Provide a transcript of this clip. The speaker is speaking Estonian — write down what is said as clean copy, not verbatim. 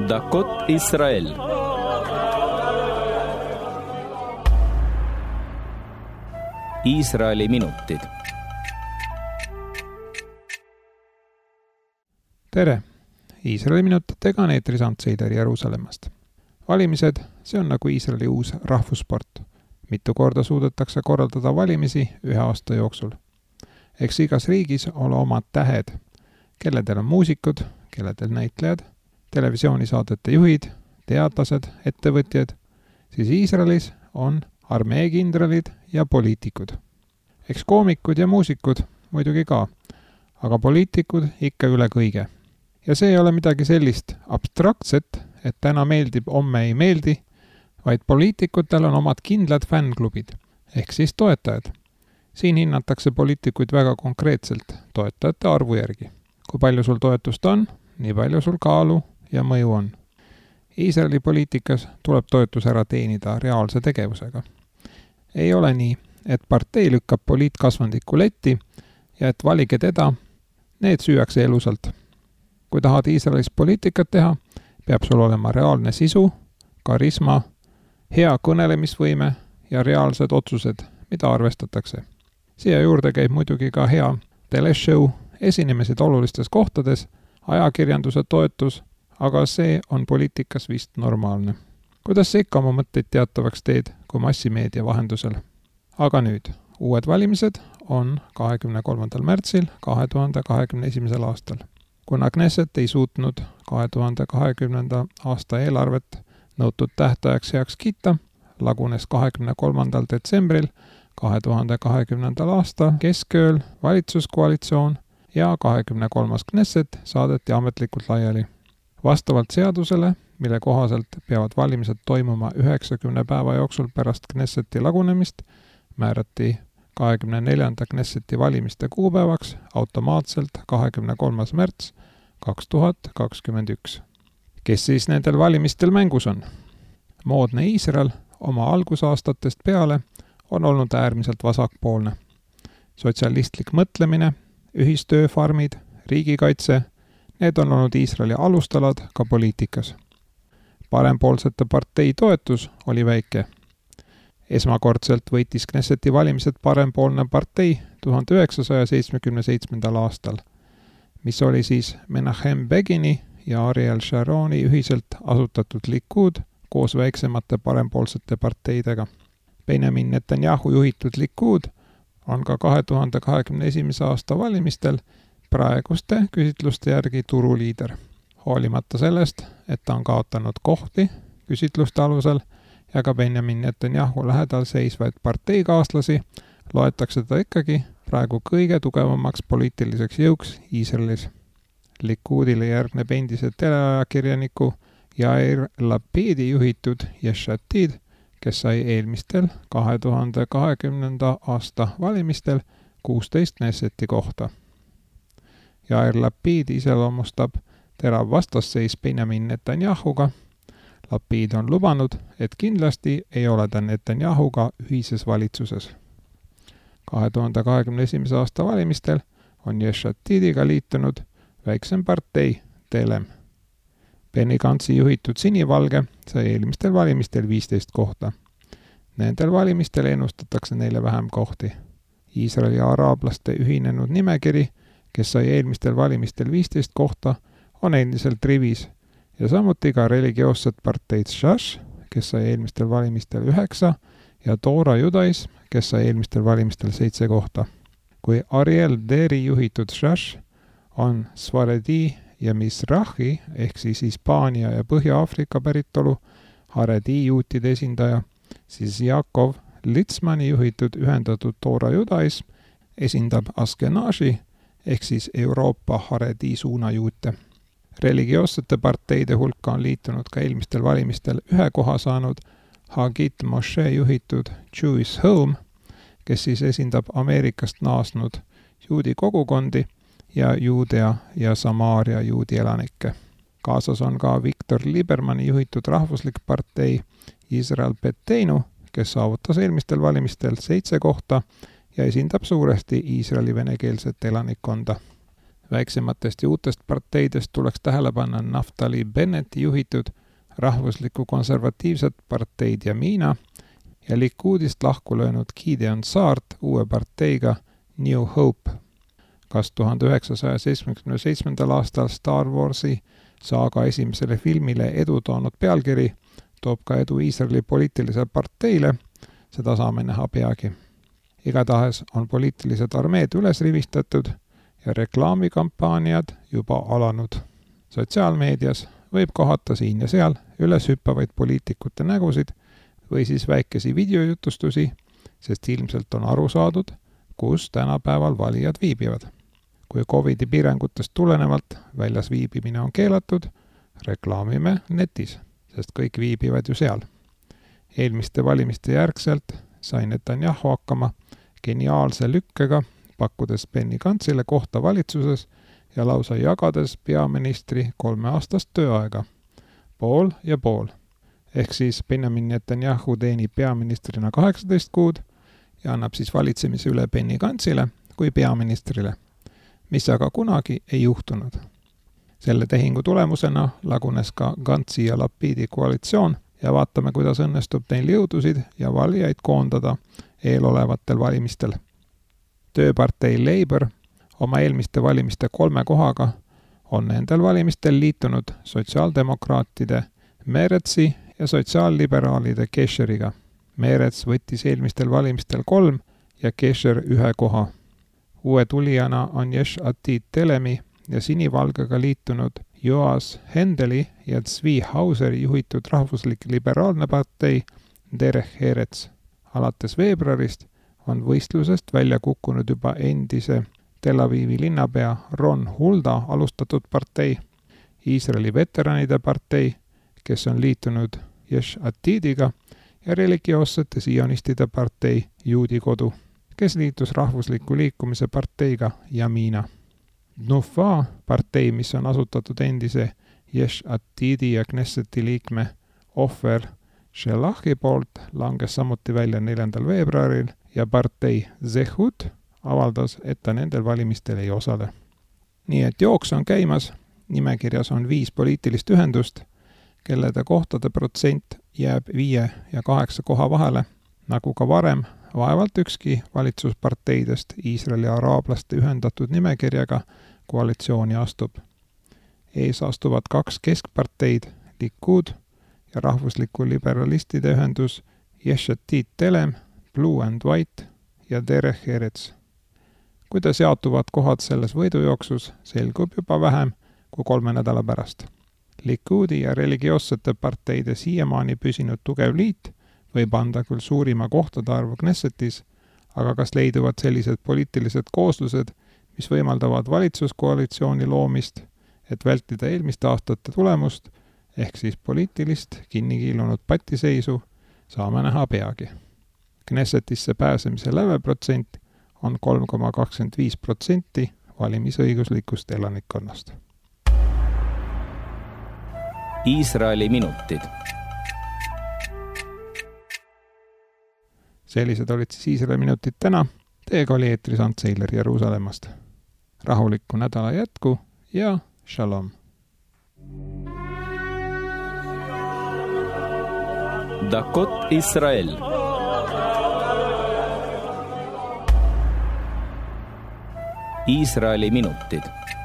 דקות ישראל. Iisraeli minutid. Tere! Iisraeli minutitega on eetris Ants Seider Jeruusalemmast. Valimised, see on nagu Iisraeli uus rahvussport. Mitu korda suudetakse korraldada valimisi ühe aasta jooksul. Eks igas riigis ole omad tähed, kelledel on muusikud, kelledel näitlejad, televisioonisaadete juhid, teadlased, ettevõtjad, siis Iisraelis on armeekindralid ja poliitikud. Eks koomikud ja muusikud muidugi ka, aga poliitikud ikka üle kõige. Ja see ei ole midagi sellist abstraktset, et täna meeldib, homme ei meeldi, vaid poliitikutel on omad kindlad fännklubid, ehk siis toetajad. Siin hinnatakse poliitikuid väga konkreetselt toetajate arvu järgi. Kui palju sul toetust on, nii palju sul kaalu ja mõju on. Iisraeli poliitikas tuleb toetus ära teenida reaalse tegevusega. Ei ole nii, et partei lükkab poliitkasvandiku letti ja et valige teda, need süüakse elusalt. Kui tahad Iisraelis poliitikat teha, peab sul olema reaalne sisu, karisma, hea kõnelemisvõime ja reaalsed otsused, mida arvestatakse. Siia juurde käib muidugi ka hea teleshow, esinemised olulistes kohtades, ajakirjanduse toetus, aga see on poliitikas vist normaalne. Kuidas sa ikka oma mõtteid teatavaks teed kui massimeedia vahendusel? Aga nüüd, uued valimised on 23. märtsil 2021. aastal. Kuna Knesset ei suutnud 2020. aasta eelarvet nõutud tähtajaks heaks kiita, lagunes 23. detsembril 2020. aasta keskööl valitsuskoalitsioon ja 23. Knesset saadeti ametlikult laiali. Vastavalt seadusele, mille kohaselt peavad valimised toimuma 90 päeva jooksul pärast Knesseti lagunemist, määrati 24. Knesseti valimiste kuupäevaks automaatselt 23. märts 2021. Kes siis nendel valimistel mängus on? Moodne Iisrael oma algusaastatest peale on olnud äärmiselt vasakpoolne. Sotsialistlik mõtlemine, ühistööfarmid, riigikaitse, need on olnud Iisraeli alustalad ka poliitikas. Parempoolsete partei toetus oli väike. Esmakordselt võitis Knesseti valimised parempoolne partei 1977. aastal, mis oli siis Menachem Begini ja Ariel Sharoni ühiselt asutatud Likud koos väiksemate parempoolsete parteidega. Benjamin Netanyahu juhitud Likud on ka 2021. aasta valimistel praeguste küsitluste järgi turuliider. Hoolimata sellest, et ta on kaotanud kohti küsitluste alusel ja ka Benjamin Netanyahu lähedal seisvaid parteikaaslasi, loetakse ta ikkagi praegu kõige tugevamaks poliitiliseks jõuks Iisraelis. Likudile järgneb endise teleajakirjaniku Yair Lapidi juhitud Yesh Atid, kes sai eelmistel 2020. aasta valimistel 16 Knesseti kohta. Yair Lapid iseloomustab terav vastasseis Benjamin Netanyahuga. Lapid on lubanud, et kindlasti ei ole ta Netanyahuga ühises valitsuses. 2021. aasta valimistel on Yesh Atidiga liitunud väiksem partei Telem. Benny Gantzi juhitud sinivalge sai eelmistel valimistel 15 kohta. Nendel valimistel ennustatakse neile vähem kohti. Iisraeli araablaste ühinenud nimekiri, kes sai eelmistel valimistel 15 kohta, on endiselt rivis ja samuti ka religioossed parteid Shash, kes sai eelmistel valimistel 9 ja Torah Judaism, kes sai eelmistel valimistel 7 kohta. Kui Ariel Deri juhitud Shash on Svaredi ja Mizrahi ehk siis Hispaania ja Põhja-Afrika päritolu Haredi juutide esindaja, siis Jakov Litzmani juhitud ühendatud Torah Judaism esindab Askenazi ehk siis Euroopa Haredi suunajuute. Religioossete parteide hulka on liitunud ka eelmistel valimistel ühe koha saanud Hagit Moshe juhitud Jewish Home, kes siis esindab Ameerikast naasnud juudi kogukondi ja Juudea ja Samaaria juudi elanikke. Kaasas on ka Viktor Libermani juhitud rahvuslik partei Israel Beteinu, kes saavutas eelmistel valimistel 7 kohta ja esindab suuresti Iisraeli venekeelset elanikkonda. Väiksematest ja uutest parteidest tuleks tähele panna Naftali Bennetti juhitud rahvuslikku konservatiivset parteid Yamina ja Likudist lahku löönud Gideon Saart uue parteiga New Hope. Kas 1977. aastal Star Warsi saaga esimesele filmile edu toonud pealkiri toob ka edu Iisraeli poliitilisele parteile, seda saame näha peagi. Igatahes on poliitilised armeed üles rivistatud ja reklaamikampaaniad juba alanud. Sotsiaalmeedias võib kohata siin ja seal üles hüppavaid poliitikute nägusid või siis väikesi videojutustusi, sest ilmselt on aru saadud, kus tänapäeval valijad viibivad. Kui Covidi piirangutest tulenevalt väljas viibimine on keelatud, reklaamime netis, sest kõik viibivad ju seal. Eelmiste valimiste järgselt sai Netanyahu hakkama geniaalse lükkega, pakkudes Benny Gantzile kohta valitsuses ja lausa jagades peaministri 3-aastast tööaega. Pool ja pool. Ehk siis Benjamin Netanyahu teenib peaministrina 18 kuud ja annab siis valitsemise üle Benny Gantzile kui peaministrile, mis aga kunagi ei juhtunud. Selle tehingu tulemusena lagunes ka Gantzi ja Lapidi koalitsioon ja vaatame, kuidas õnnestub neil jõudusid ja valijaid koondada eelolevatel valimistel. Tööpartei Labour oma eelmiste valimiste 3 kohaga on nendel valimistel liitunud sotsiaaldemokraatide Meretzi ja sotsiaalliberaalide Kesheriga. Merets võttis eelmistel valimistel 3 ja Kesher 1 koha. Uue tulijana on Yesh Atid Telemi ja sinivalgega liitunud Joas Hendeli ja Zvi Hauseri juhitud rahvuslik liberaalne partei Derech Eretz. Alates veebruarist on võistlusest välja kukkunud juba endise Tel Avivi linnapea Ron Hulda alustatud partei, Iisraeli veteranide partei, kes on liitunud Yesh Atidiga, ja religioossete sionistide partei Juudi kodu, kes liitus rahvusliku liikumise parteiga Yamina. Tnufa partei, mis on asutatud endise Yesh Atidi ja Knesseti liikme Ofer Shelachi poolt, langes samuti välja 4. veebruaril ja partei Zehut avaldas, et ta nendel valimistel ei osale. Nii et jooks on käimas, nimekirjas on 5 poliitilist ühendust, kellede kohtade protsent jääb 5 ja 8 koha vahele, nagu ka varem vaevalt ükski valitsusparteidest Iisraeli araablaste ühendatud nimekirjaga koalitsiooni astub. Ees astuvad 2 keskparteid, Likud ja rahvusliku liberalistide ühendus Yesh Atid Telem, Blue and White ja Derech Eretz. Kuidas jaotuvad kohad selles võidujooksus, selgub juba vähem kui 3 nädala pärast. Likudi ja religioossete parteide siiamaani püsinud tugev liit võib anda küll suurima kohtade arvu Knessetis, aga kas leiduvad sellised poliitilised kooslused, mis võimaldavad valitsuskoalitsiooni loomist, et vältida eelmiste aastate tulemust, ehk siis poliitilist kinnikiilunud patiseisu, saame näha peagi. Knessetisse pääsemise läveprotsent on 3,25% valimisõiguslikust elanikkonnast. Iisraeli minutid. Sellised olid siis Iisraeli minutid täna. Teiega oli eetris Ants Seiler Jeruusalemmast. Rahulikku nädala jätku ja shalom. Dakot Israel. Iisraeli minutid.